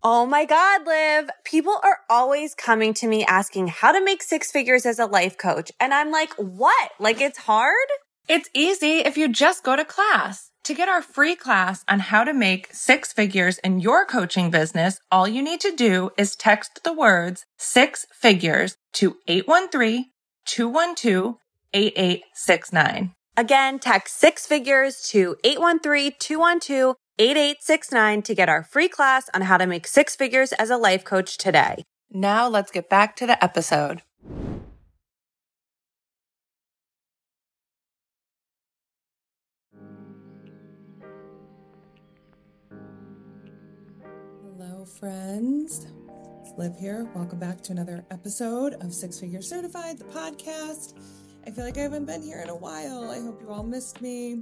Oh my God, Liv. People are always coming to me asking how to make six figures as a life coach. And I'm like, what? Like it's hard? It's easy if you just go to class. To get our free class on how to make six figures in your coaching business, all you need to do is text the words six figures to 813-212-8869. Again, text six figures to 813-212-8869 to get our free class on how to make six figures as a life coach today. Now let's get back to the episode. Hello, friends. It's Liv here. Welcome back to another episode of Six Figure Certified, the podcast. I feel like I haven't been here in a while. I hope you all missed me.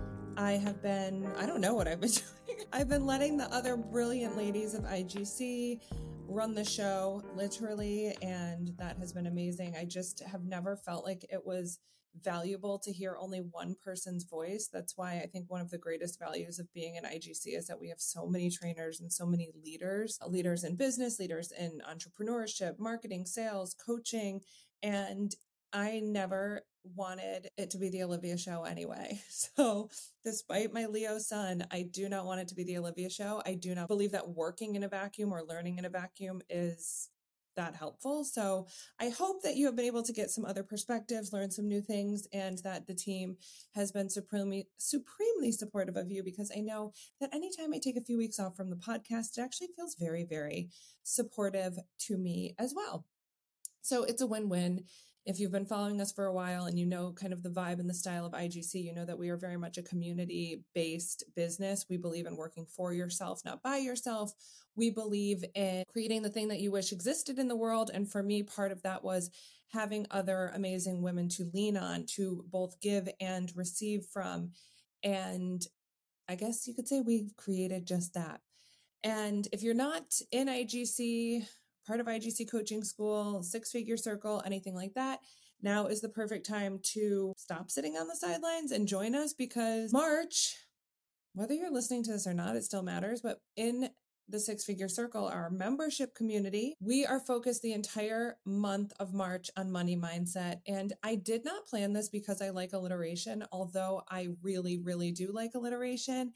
I don't know what I've been doing. I've been letting the other brilliant ladies of IGC run the show, literally, and that has been amazing. I just have never felt like it was valuable to hear only one person's voice. That's why I think one of the greatest values of being in IGC is that we have so many trainers and so many leaders in business, leaders in entrepreneurship, marketing, sales, coaching, and I never wanted it to be the Olivia show anyway. So despite my Leo sun, I do not want it to be the Olivia show. I do not believe that working in a vacuum or learning in a vacuum is that helpful. So I hope that you have been able to get some other perspectives, learn some new things, and that the team has been supremely supportive of you, because I know that anytime I take a few weeks off from the podcast, it actually feels very, very supportive to me as well. So it's a win-win. If you've been following us for a while and you know kind of the vibe and the style of IGC, you know that we are very much a community-based business. We believe in working for yourself, not by yourself. We believe in creating the thing that you wish existed in the world. And for me, part of that was having other amazing women to lean on, to both give and receive from. And I guess you could say we've created just that. And if you're not in IGC, part of IGC Coaching School, Six Figure Circle, anything like that, now is the perfect time to stop sitting on the sidelines and join us, because March, whether you're listening to this or not, it still matters, but in the Six Figure Circle, our membership community, we are focused the entire month of March on money mindset. And I did not plan this because I like alliteration, although I really, really do like alliteration.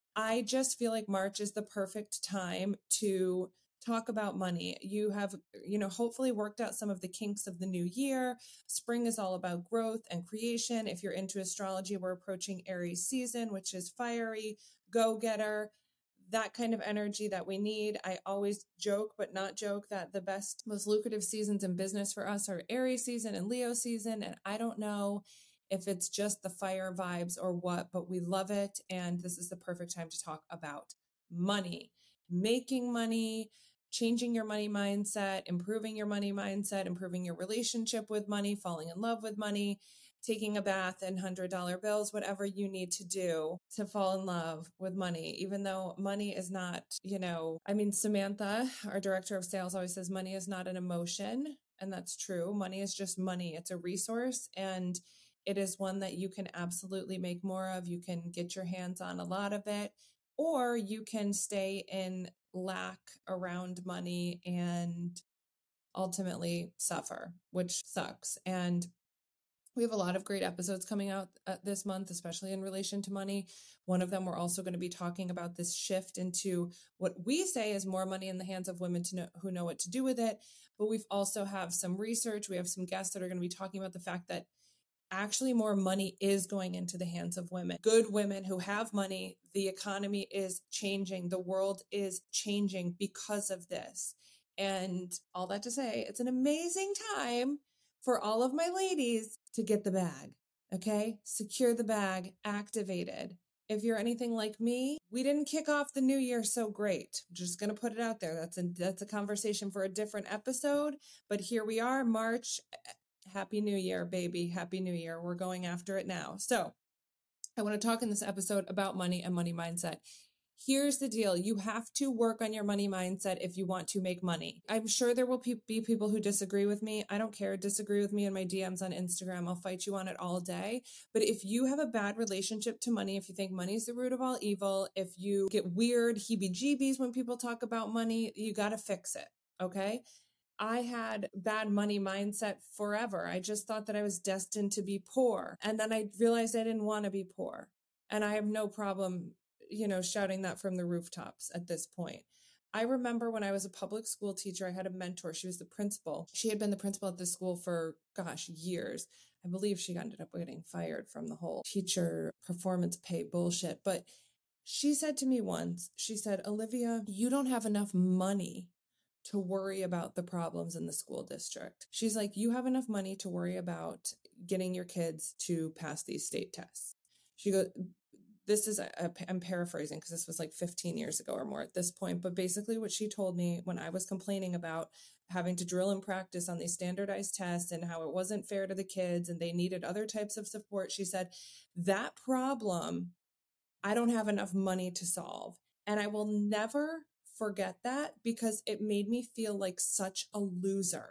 I just feel like March is the perfect time to talk about money. You have, hopefully worked out some of the kinks of the new year. Spring is all about growth and creation. If you're into astrology, we're approaching Aries season, which is fiery, go-getter, that kind of energy that we need. I always joke, but not joke, that the best, most lucrative seasons in business for us are Aries season and Leo season. And I don't know if it's just the fire vibes or what, but we love it. And this is the perfect time to talk about money, making money, changing your money mindset, improving your money mindset, improving your relationship with money, falling in love with money, taking a bath in $100 bills, whatever you need to do to fall in love with money, even though money is not, Samantha, our director of sales, always says money is not an emotion. And that's true. Money is just money. It's a resource, and it is one that you can absolutely make more of. You can get your hands on a lot of it, or you can stay in lack around money and ultimately suffer, which sucks. And we have a lot of great episodes coming out this month, especially in relation to money. One of them, we're also going to be talking about this shift into what we say is more money in the hands of women who know what to do with it. But we've also have some research. We have some guests that are going to be talking about the fact that actually more money is going into the hands of women, good women who have money. The economy is changing. The world is changing because of this. And all that to say, it's an amazing time for all of my ladies to get the bag. Okay. Secure the bag, activated. If you're anything like me, we didn't kick off the new year so great. I'm just going to put it out there. That's a conversation for a different episode, but here we are, March. Happy New Year, baby. Happy New Year. We're going after it now. So I want to talk in this episode about money and money mindset. Here's the deal. You have to work on your money mindset if you want to make money. I'm sure there will be people who disagree with me. I don't care. Disagree with me in my DMs on Instagram. I'll fight you on it all day. But if you have a bad relationship to money, if you think money is the root of all evil, if you get weird heebie-jeebies when people talk about money, you got to fix it. Okay? I had bad money mindset forever. I just thought that I was destined to be poor. And then I realized I didn't want to be poor. And I have no problem shouting that from the rooftops at this point. I remember when I was a public school teacher, I had a mentor. She was the principal. She had been the principal at this school for, years. I believe she ended up getting fired from the whole teacher performance pay bullshit. But she said to me once, she said, Olivia, you don't have enough money to worry about the problems in the school district. She's like, you have enough money to worry about getting your kids to pass these state tests. She goes, I'm paraphrasing because this was like 15 years ago or more at this point. But basically what she told me when I was complaining about having to drill and practice on these standardized tests and how it wasn't fair to the kids and they needed other types of support, she said, that problem, I don't have enough money to solve. And I will never forget that because it made me feel like such a loser.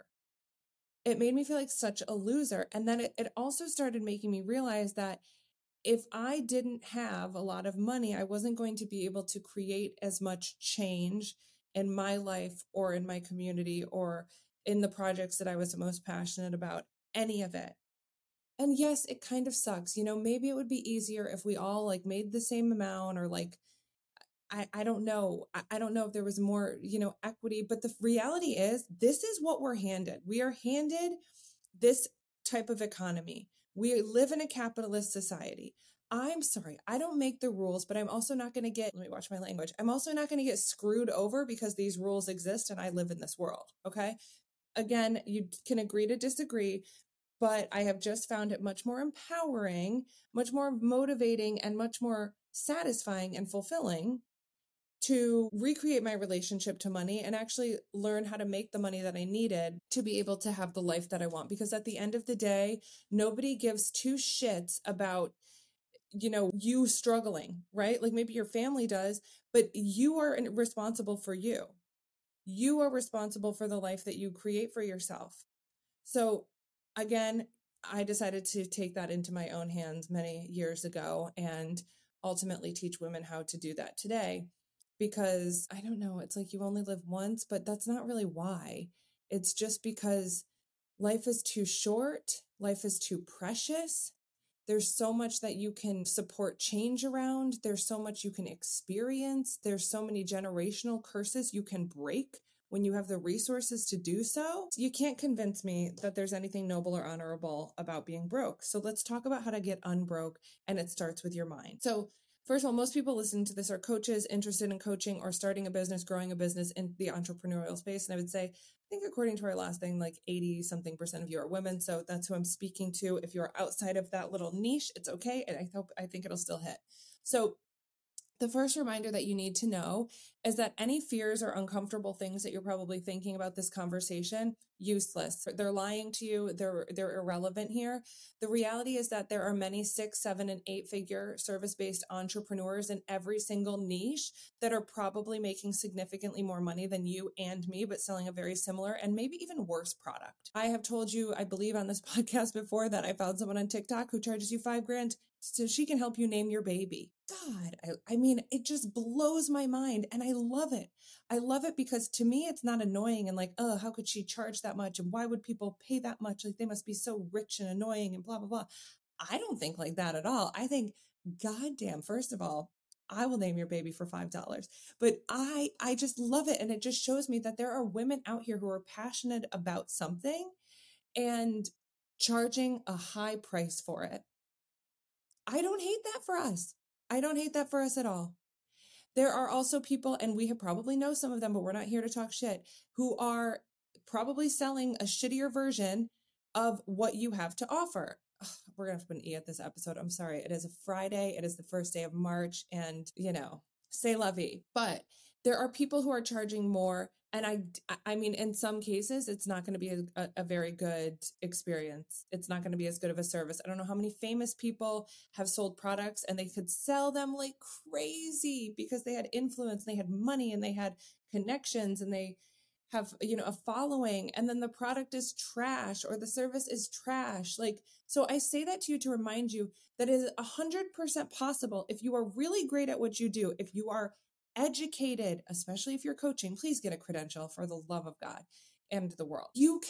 It made me feel like such a loser. And then it also started making me realize that if I didn't have a lot of money, I wasn't going to be able to create as much change in my life or in my community or in the projects that I was most passionate about, any of it. And yes, it kind of sucks. Maybe it would be easier if we all like made the same amount or like, I don't know. I don't know if there was more, equity, but the reality is this is what we're handed. We are handed this type of economy. We live in a capitalist society. I'm sorry, I don't make the rules, but I'm also not going to let me watch my language. I'm also not going to get screwed over because these rules exist and I live in this world. Okay. Again, you can agree to disagree, but I have just found it much more empowering, much more motivating, and much more satisfying and fulfilling to recreate my relationship to money and actually learn how to make the money that I needed to be able to have the life that I want. Because at the end of the day, nobody gives two shits about, you struggling, right? Like maybe your family does, but you are responsible for you. You are responsible for the life that you create for yourself. So again, I decided to take that into my own hands many years ago and ultimately teach women how to do that today. Because I don't know, it's like you only live once, but that's not really why. It's just because life is too short. Life is too precious. There's so much that you can support change around. There's so much you can experience. There's so many generational curses you can break when you have the resources to do so. You can't convince me that there's anything noble or honorable about being broke. So let's talk about how to get unbroke, and it starts with your mind. So first of all, most people listening to this are coaches interested in coaching or starting a business, growing a business in the entrepreneurial space. And I would say, I think according to our last thing, like 80-something% of you are women. So that's who I'm speaking to. If you're outside of that little niche, it's okay. And I think it'll still hit. So the first reminder that you need to know is that any fears or uncomfortable things that you're probably thinking about this conversation, useless. They're lying to you. They're irrelevant here. The reality is that there are many 6, 7, and 8-figure service-based entrepreneurs in every single niche that are probably making significantly more money than you and me, but selling a very similar and maybe even worse product. I have told you, I believe on this podcast before, that I found someone on TikTok who charges you $5,000 so she can help you name your baby. God, I mean, it just blows my mind and I love it. I love it because to me, it's not annoying and like, oh, how could she charge that much? And why would people pay that much? Like they must be so rich and annoying and blah, blah, blah. I don't think like that at all. I think, goddamn, first of all, I will name your baby for $5. But I just love it. And it just shows me that there are women out here who are passionate about something and charging a high price for it. I don't hate that for us. I don't hate that for us at all. There are also people, and we have probably know some of them, but we're not here to talk shit, who are probably selling a shittier version of what you have to offer. Ugh, we're going to have to put an E at this episode. I'm sorry. It is a Friday. It is the first day of March and, say la vie. But There are people who are charging more. And I mean, in some cases, it's not going to be a very good experience. It's not going to be as good of a service. I don't know how many famous people have sold products and they could sell them like crazy because they had influence, they had money, and they had connections, and they have, a following, and then the product is trash or the service is trash. Like, so I say that to you to remind you that it is 100% possible if you are really great at what you do, if you are educated, especially if you're coaching, please get a credential for the love of God and the world. You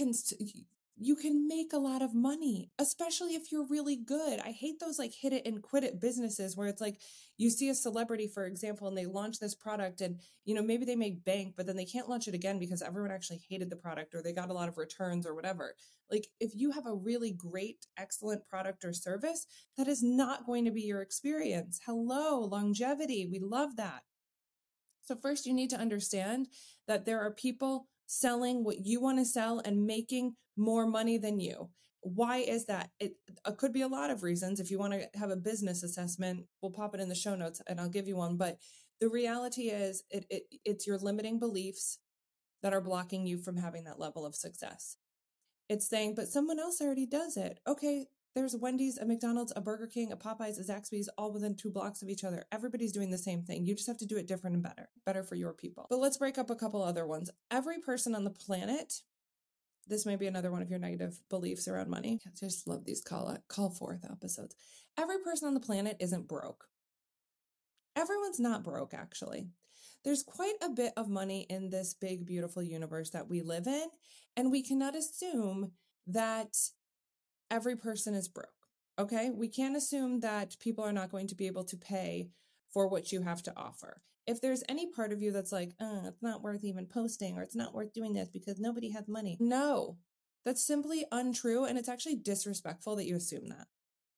can make a lot of money, especially if you're really good. I hate those like hit it and quit it businesses where it's like you see a celebrity, for example, and they launch this product and, maybe they make bank, but then they can't launch it again because everyone actually hated the product or they got a lot of returns or whatever. Like if you have a really great, excellent product or service, that is not going to be your experience. Hello, longevity. We love that. So first you need to understand that there are people selling what you want to sell and making more money than you. Why is that? It could be a lot of reasons. If you want to have a business assessment, we'll pop it in the show notes and I'll give you one. But the reality is it's your limiting beliefs that are blocking you from having that level of success. It's saying, but someone else already does it. Okay, there's a Wendy's, a McDonald's, a Burger King, a Popeyes, a Zaxby's, all within 2 blocks of each other. Everybody's doing the same thing. You just have to do it different and better for your people. But let's break up a couple other ones. Every person on the planet, this may be another one of your negative beliefs around money. I just love these call forth episodes. Every person on the planet isn't broke. Everyone's not broke, actually. There's quite a bit of money in this big, beautiful universe that we live in, and we cannot assume that every person is broke. Okay. We can't assume that people are not going to be able to pay for what you have to offer. If there's any part of you that's like, it's not worth even posting or it's not worth doing this because nobody has money. No, that's simply untrue. And it's actually disrespectful that you assume that.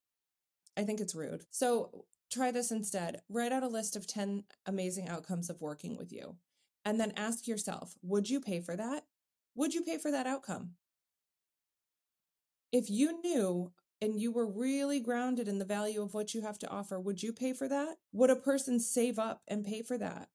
I think it's rude. So try this instead. Write out a list of 10 amazing outcomes of working with you. And then ask yourself, would you pay for that? Would you pay for that outcome? If you knew and you were really grounded in the value of what you have to offer, would you pay for that? Would a person save up and pay for that?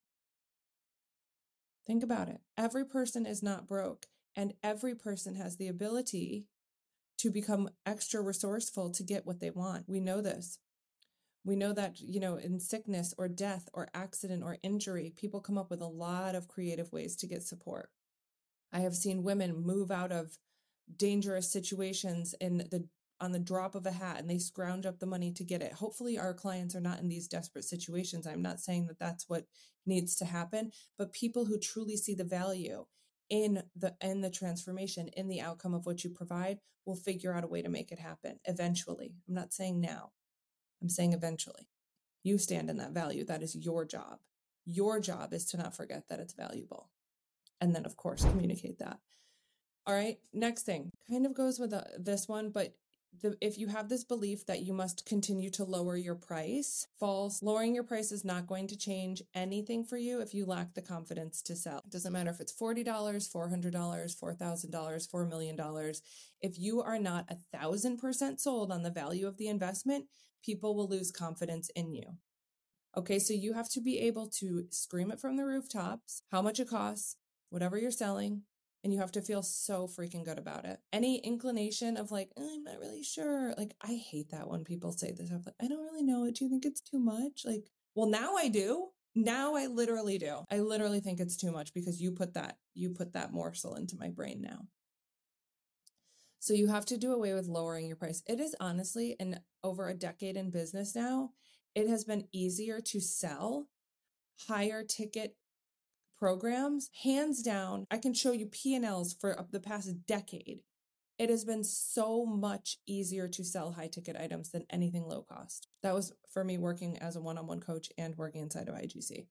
Think about it. Every person is not broke, and every person has the ability to become extra resourceful to get what they want. We know this. We know that, in sickness or death or accident or injury, people come up with a lot of creative ways to get support. I have seen women move out of dangerous situations on the drop of a hat, and they scrounge up the money to get it. Hopefully our clients are not in these desperate situations. I'm not saying that that's what needs to happen, but people who truly see the value in the transformation, in the outcome of what you provide, will figure out a way to make it happen eventually. I'm not saying now. I'm saying eventually. You stand in that value. That is your job. Your job is to not forget that it's valuable. And then, of course, communicate that. All right. Next thing kind of goes with this one, but if you have this belief that you must continue to lower your price, false. Lowering your price is not going to change anything for you if you lack the confidence to sell. It doesn't matter if it's $40, $400, $4,000, $4 million. If you are not 1,000% sold on the value of the investment, people will lose confidence in you. Okay. So you have to be able to scream it from the rooftops, how much it costs, whatever you're selling. And you have to feel so freaking good about it. Any inclination of like, I'm not really sure. Like, I hate that when people say this. I'm like, I don't really know it. Do you think it's too much? Like, well, now I do. Now I literally do. I literally think it's too much because you put that morsel into my brain now. So you have to do away with lowering your price. It is honestly, in over a decade in business now, it has been easier to sell higher ticket programs, hands down. I can show you P&Ls for the past decade. It has been so much easier to sell high ticket items than anything low cost. That was for me working as a one-on-one coach and working inside of IGC.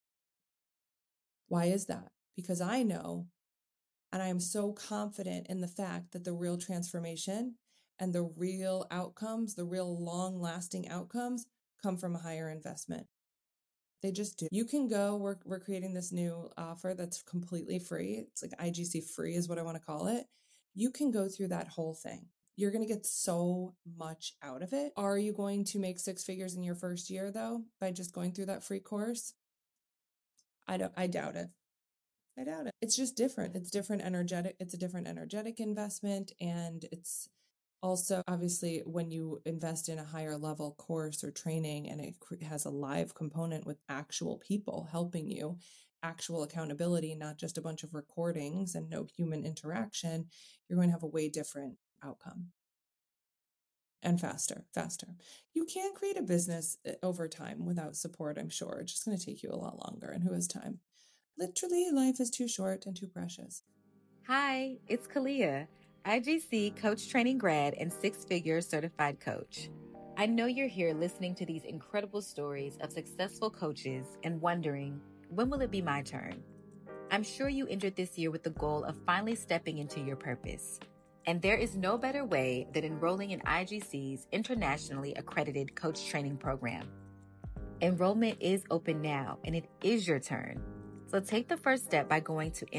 Why is that? Because I know, and I am so confident in the fact that the real transformation and the real outcomes, the real long-lasting outcomes, come from a higher investment. They just do. You can go, we're creating this new offer that's completely free. It's like IGC free is what I want to call it. You can go through that whole thing. You're going to get so much out of it. Are you going to make 6 figures in your first year though, by just going through that free course? I doubt it. I doubt it. It's just different. It's different energetic. It's a different energetic investment. And it's also obviously when you invest in a higher level course or training and it has a live component with actual people helping you, actual accountability, not just a bunch of recordings and no human interaction, you're going to have a way different outcome. And faster. You can't create a business over time without support, I'm sure. It's just going to take you a lot longer. And who has time? Literally, life is too short and too precious. Hi, it's Kalia, IGC coach training grad and six-figure certified coach. I know you're here listening to these incredible stories of successful coaches and wondering, when will it be my turn? I'm sure you entered this year with the goal of finally stepping into your purpose. And there is no better way than enrolling in IGC's internationally accredited coach training program. Enrollment is open now, and it is your turn. So take the first step by going to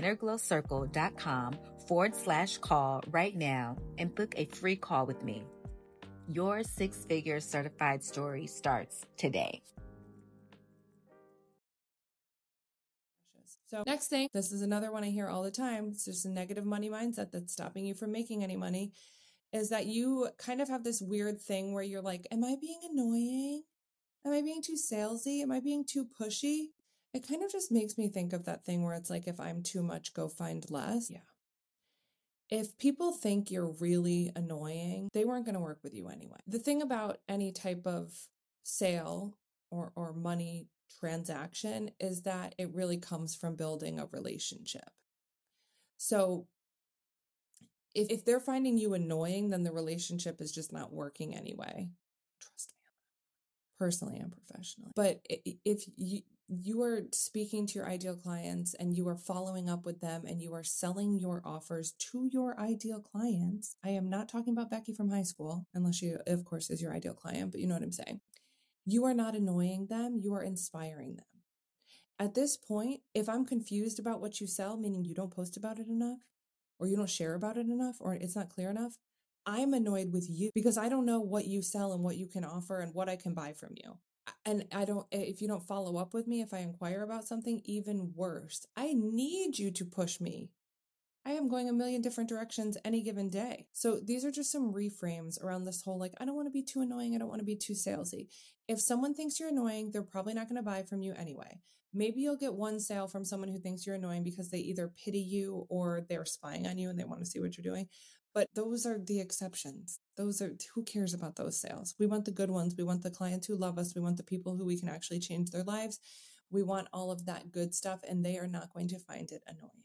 innerglowcircle.com/call right now and book a free call with me. Your six-figure certified story starts today. So next thing, this is another one I hear all the time. It's just a negative money mindset that's stopping you from making any money, is that you kind of have this weird thing where you're like, am I being annoying? Am I being too salesy? Am I being too pushy? It kind of just makes me think of that thing where it's like, if I'm too much, go find less. Yeah. If people think you're really annoying, they weren't going to work with you anyway. The thing about any type of sale or money transaction is that it really comes from building a relationship. So if they're finding you annoying, then the relationship is just not working anyway. Trust me, personally and professionally. But if you are speaking to your ideal clients and you are following up with them and you are selling your offers to your ideal clients, I am not talking about Becky from high school, unless she, of course, is your ideal client, but you know what I'm saying. You are not annoying them, you are inspiring them. At this point, if I'm confused about what you sell, meaning you don't post about it enough, or you don't share about it enough, or it's not clear enough, I'm annoyed with you because I don't know what you sell and what you can offer and what I can buy from you. And if you don't follow up with me, if I inquire about something, even worse, I need you to push me. I am going a million different directions any given day. So these are just some reframes around this whole, like, I don't want to be too annoying. I don't want to be too salesy. If someone thinks you're annoying, they're probably not going to buy from you anyway. Maybe you'll get one sale from someone who thinks you're annoying because they either pity you or they're spying on you and they want to see what you're doing. But those are the exceptions. Who cares about those sales? We want the good ones. We want the clients who love us. We want the people who we can actually change their lives. We want all of that good stuff, and they are not going to find it annoying.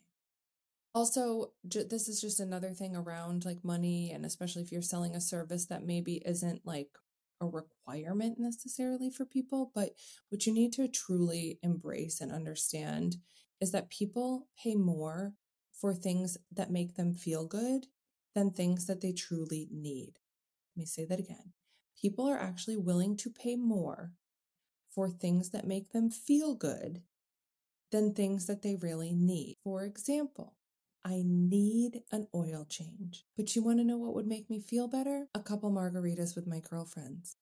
Also, this is just another thing around like money, and especially if you're selling a service that maybe isn't like a requirement necessarily for people, but what you need to truly embrace and understand is that people pay more for things that make them feel good than things that they truly need. Let me say that again. People are actually willing to pay more for things that make them feel good than things that they really need. For example, I need an oil change. But you want to know what would make me feel better? A couple margaritas with my girlfriends.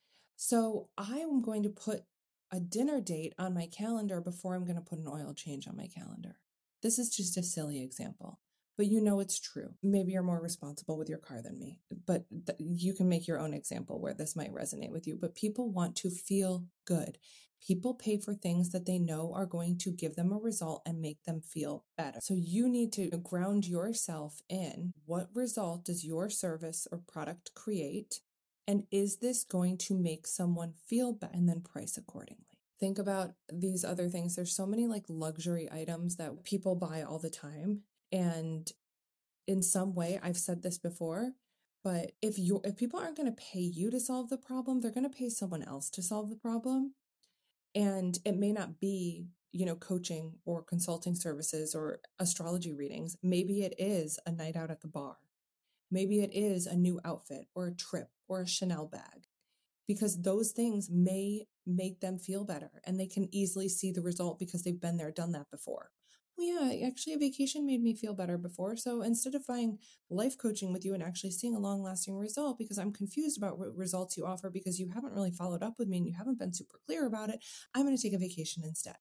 So I am going to put a dinner date on my calendar before I'm going to put an oil change on my calendar. This is just a silly example, but you know it's true. Maybe you're more responsible with your car than me, but you can make your own example where this might resonate with you. But people want to feel good. People pay for things that they know are going to give them a result and make them feel better. So you need to ground yourself in what result does your service or product create? And is this going to make someone feel better? And then price accordingly. Think about these other things. There's so many like luxury items that people buy all the time. And in some way, I've said this before, but if people aren't going to pay you to solve the problem, they're going to pay someone else to solve the problem. And it may not be, coaching or consulting services or astrology readings. Maybe it is a night out at the bar. Maybe it is a new outfit or a trip or a Chanel bag, because those things may make them feel better and they can easily see the result because they've been there, done that before. Well, yeah, actually a vacation made me feel better before. So instead of buying life coaching with you and actually seeing a long lasting result, because I'm confused about what results you offer because you haven't really followed up with me and you haven't been super clear about it, I'm going to take a vacation instead.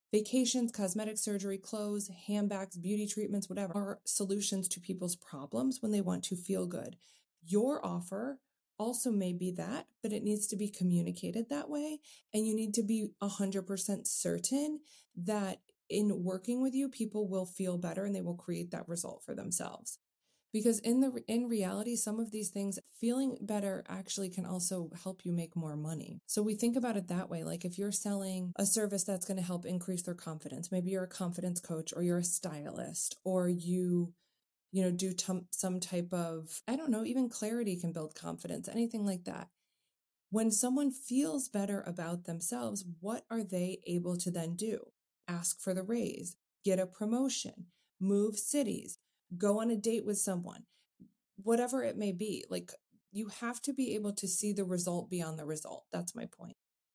Vacations, cosmetic surgery, clothes, handbags, beauty treatments, whatever, are solutions to people's problems when they want to feel good. Your offer also may be that, but it needs to be communicated that way. And you need to be 100% certain that in working with you, people will feel better and they will create that result for themselves. Because in reality, some of these things, feeling better actually can also help you make more money. So we think about it that way. Like if you're selling a service that's going to help increase their confidence, maybe you're a confidence coach or you're a stylist or you do some type of, I don't know, even clarity can build confidence, anything like that. When someone feels better about themselves, what are they able to then do? Ask for the raise, get a promotion, move cities, go on a date with someone, whatever it may be. Like you have to be able to see the result beyond the result. That's my point.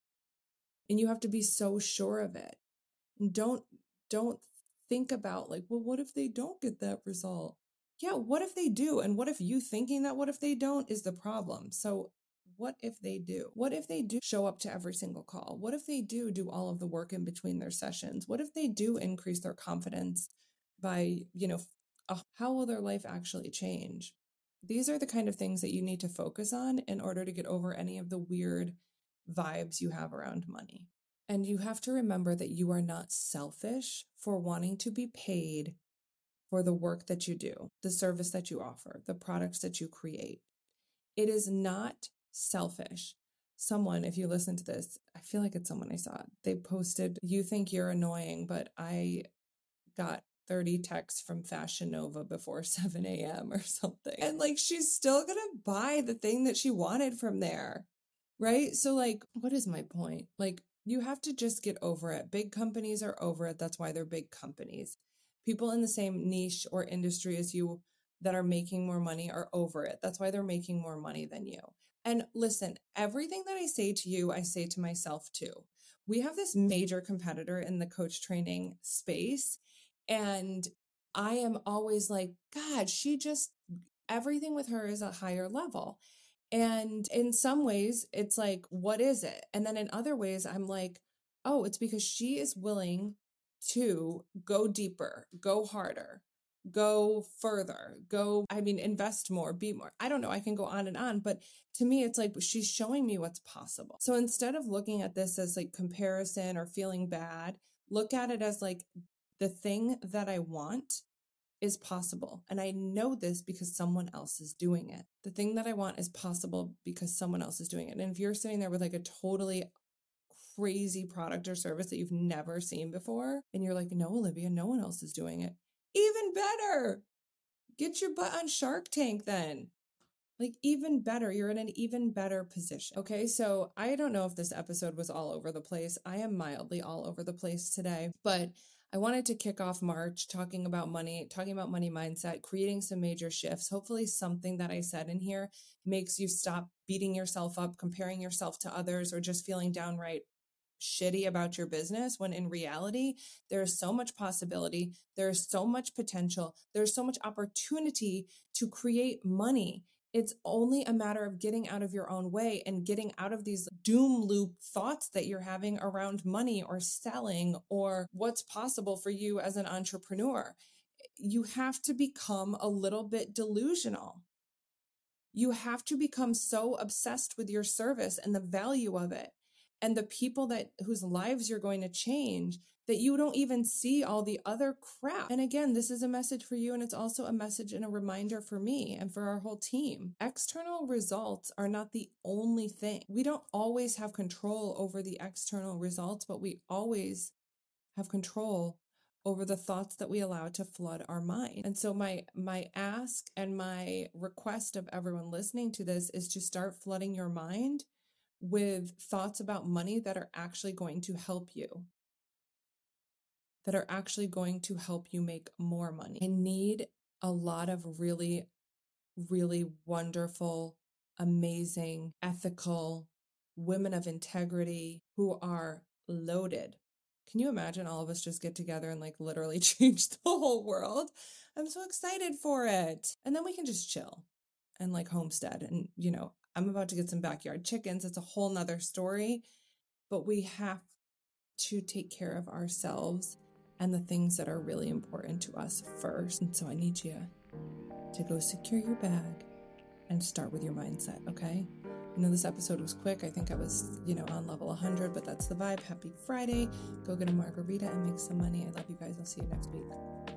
And you have to be so sure of it. And don't think about like, well, what if they don't get that result? Yeah, what if they do? And what if you thinking that what if they don't is the problem? So what if they do? What if they do show up to every single call? What if they do all of the work in between their sessions? What if they do increase their confidence by, how will their life actually change? These are the kind of things that you need to focus on in order to get over any of the weird vibes you have around money. And you have to remember that you are not selfish for wanting to be paid for the work that you do, the service that you offer, the products that you create. It is not selfish. Someone, if you listen to this, I feel like it's someone I saw, they posted, you think you're annoying, but I got 30 texts from Fashion Nova before 7 a.m. or something. And like, she's still going to buy the thing that she wanted from there. Right? So like, what is my point? Like, you have to just get over it. Big companies are over it. That's why they're big companies. People in the same niche or industry as you that are making more money are over it. That's why they're making more money than you. And listen, everything that I say to you, I say to myself too. We have this major competitor in the coach training space. And I am always like, God, everything with her is a higher level. And in some ways, it's like, what is it? And then in other ways, I'm like, oh, it's because she is willing to go deeper, go harder, go further, invest more, be more. I don't know. I can go on and on. But to me, it's like she's showing me what's possible. So instead of looking at this as like comparison or feeling bad, look at it as like the thing that I want is possible. And I know this because someone else is doing it. The thing that I want is possible because someone else is doing it. And if you're sitting there with like a totally crazy product or service that you've never seen before, and you're like, no, Olivia, no one else is doing it. Even better. Get your butt on Shark Tank then. Like even better, you're in an even better position. Okay, so I don't know if this episode was all over the place. I am mildly all over the place today, but I wanted to kick off March talking about money mindset, creating some major shifts. Hopefully something that I said in here makes you stop beating yourself up, comparing yourself to others, or just feeling downright shitty about your business, when in reality, there is so much possibility. There is so much potential. There's so much opportunity to create money. It's only a matter of getting out of your own way and getting out of these doom loop thoughts that you're having around money or selling or what's possible for you as an entrepreneur. You have to become a little bit delusional. You have to become so obsessed with your service and the value of it and the people whose lives you're going to change that you don't even see all the other crap. And again, this is a message for you, and it's also a message and a reminder for me and for our whole team. External results are not the only thing. We don't always have control over the external results, but we always have control over the thoughts that we allow to flood our mind. And so my ask and my request of everyone listening to this is to start flooding your mind with thoughts about money that are actually going to help you, that are actually going to help you make more money. I need a lot of really, really wonderful, amazing, ethical women of integrity who are loaded. Can you imagine all of us just get together and like literally change the whole world? I'm so excited for it. And then we can just chill and like homestead. And, I'm about to get some backyard chickens. It's a whole nother story, but we have to take care of ourselves and the things that are really important to us first. And so I need you to go secure your bag and start with your mindset, okay? I know this episode was quick. I think I was, on level 100, but that's the vibe. Happy Friday. Go get a margarita and make some money. I love you guys. I'll see you next week.